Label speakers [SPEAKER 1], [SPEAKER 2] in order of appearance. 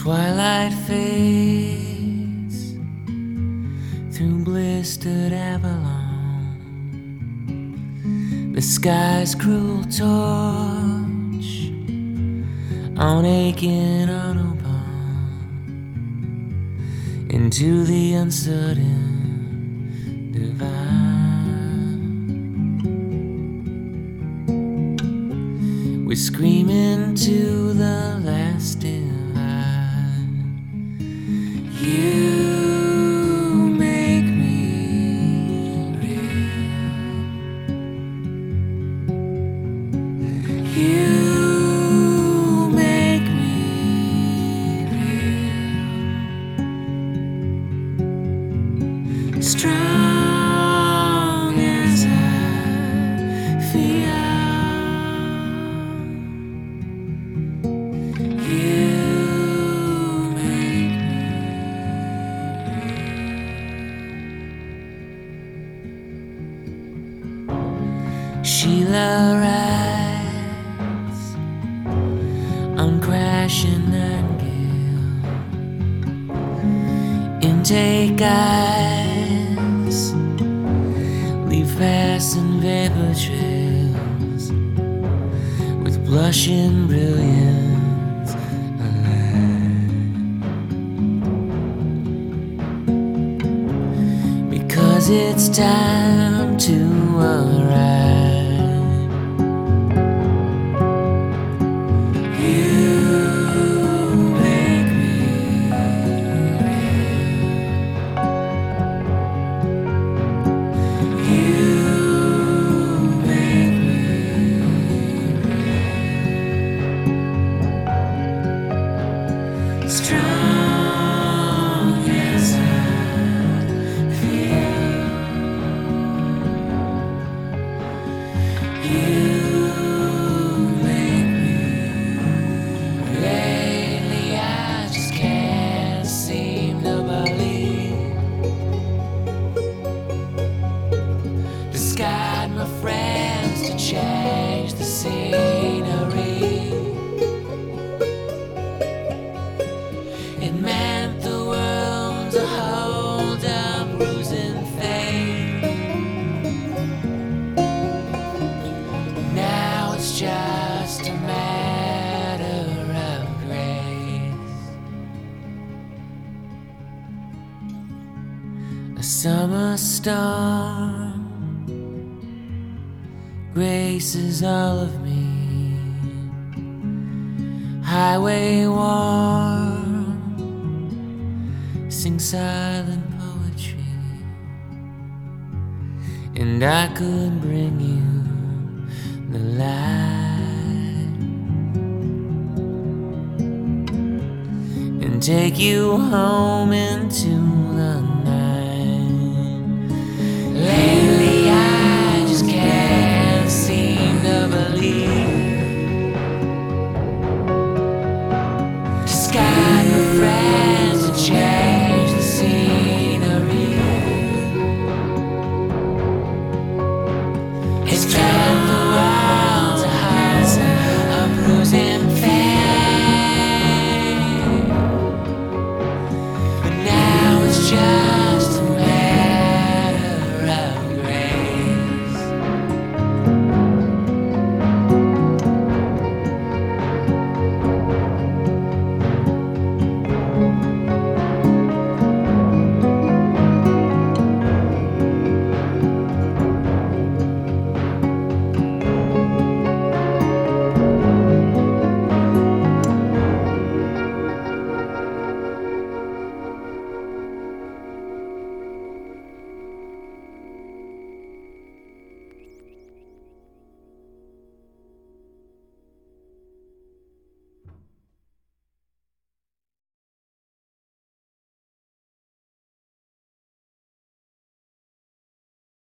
[SPEAKER 1] twilight fades through blistered Avalon. The sky's cruel torch on aching Autobahn into the uncertain divine. We're screaming to the last divine. You make me real. You make me real. Strong as I feel. Sheila rides on crashing Nightingale. Intake eyes leave passing vapor trails with blushing brilliance alive. Because it's time to arrive. Strong as I feel. You make me. Lately I just can't seem to believe. Discard my friends to change the scenery. It meant the world to hold a bruising fate. Now it's just a matter of grace. A summer storm graces all of me. Highway warm, sing silent poetry, and I could bring you the light and take you home into